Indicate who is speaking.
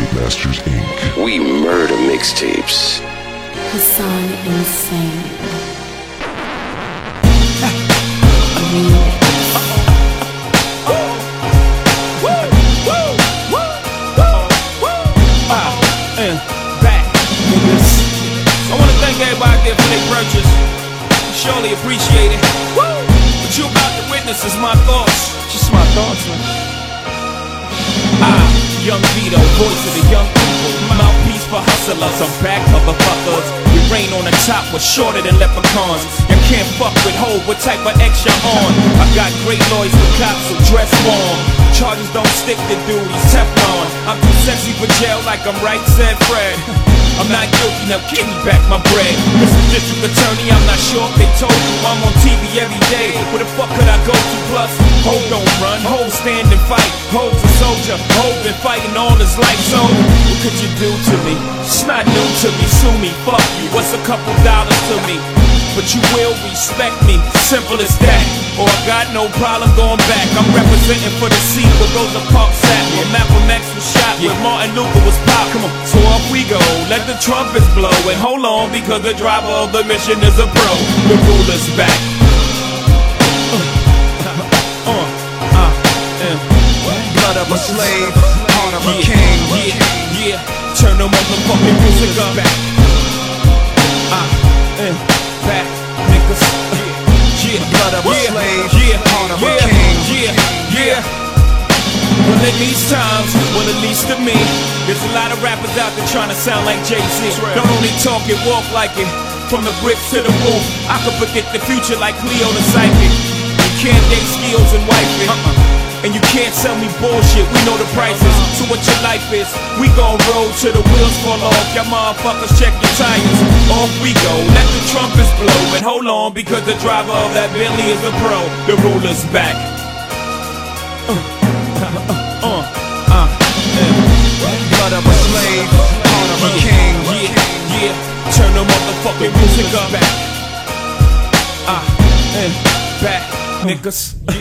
Speaker 1: Tape Masters Inc.
Speaker 2: We murder mixtapes.
Speaker 3: Hassan Insane.
Speaker 4: Back, niggas. I wanna thank everybody there for their purchase. Surely appreciate it. What you about to witness is my thoughts. Just my thoughts, man. Young Vito, voice of the young people, mouthpiece for hustlers. I'm back, motherfuckers. We rain on the top, we're shorter than leprechauns. You can't fuck with Hov, what type of X you're on? I got great lawyers for cops who dress warm. Charges don't stick to duties, Teflon. I'm too sexy for jail like I'm right, said Fred. I'm not guilty, now give me back my bread. Mr. District Attorney, I'm not sure if they told you I'm on TV every day. Where the fuck could I go to? Plus, Hov don't run, Hov stand and fight. Hov's a soldier, Hov been fighting all his life. So, what could you do to me? It's not new to me, sue me, fuck you. What's a couple dollars to me? But you will respect me, simple as that. Or I got no problem going back. I'm representing for the seat where Rosa Parks sat, where Malcolm X was shot, where Martin Luther was popped. Come on, so off we go, let the trumpets blow. And hold on, because the driver of the mission is a pro. The ruler's back.
Speaker 5: Blood of a slave, heart of a king.
Speaker 4: Yeah, turn the motherfucking music up. Back, niggas.
Speaker 5: Blood of a slave, heart of a king.
Speaker 4: Well, in these times, well, at least to me, there's a lot of rappers out there trying to sound like Jay-Z. Don't only talk it, walk like it. From the bricks to the booth, I can predict the future like Cleo the Psychic. You can't date skills and wife it. And you can't sell me bullshit, we know the prices. So what your life is, we gon' roll till the wheels fall off. Y'all motherfuckers check your tires. Off we go, let the trumpets blow. And hold on, because the driver of that Bentley is a pro. The ruler's back.
Speaker 5: Blood of a slave, heart of a king.
Speaker 4: Turn the motherfucking music up. Back, niggas.